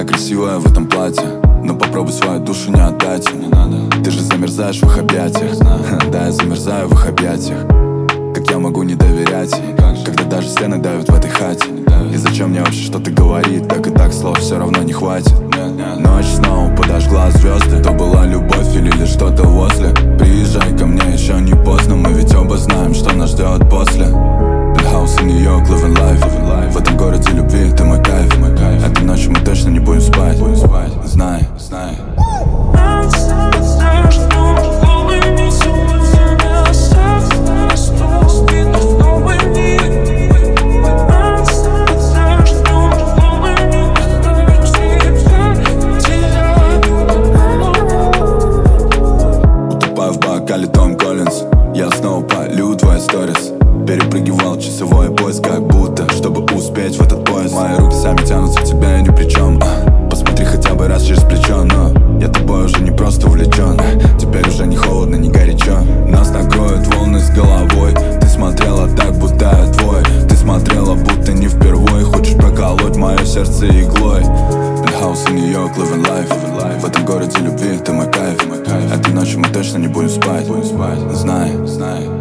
такая красивая в этом платье, но попробуй свою душу не отдать. Не надо. Ты же замерзаешь в их объятиях. Да, я замерзаю в их объятиях. Как я могу не доверять ей, когда даже стены давят в этой хате? И зачем мне вообще что-то говорить? Так и так слов все равно не хватит. Ночь снова подожгла звезды. То была любовь или лишь что-то возле. Приезжай ко мне, еще не поздно. Мы ведь оба знаем, что нас ждет после. Penthouse in New York, living life. В этом городе любви ты мой кайф. Этой ночью мы точно не будем спать. Знай, знай. Том Коллинз, я снова полю твои сторис. Перепрыгивал часовой пояс, как будто, чтобы успеть в этот поезд. Мои руки сами тянутся к тебе, ни при чем. Посмотри хотя бы раз через плечо. Но я тобой уже не просто увлечен. Теперь уже не холодно, не горячо. Нас накроют волны с головой. Ты смотрела так, будто я твой. Ты смотрела, будто не впервой. Хочешь проколоть мое сердце иглой. Penthouse in New York, living life. В этом городе любви ты мой кайф. Этой ночью мы точно не будем спать. Знай, знай.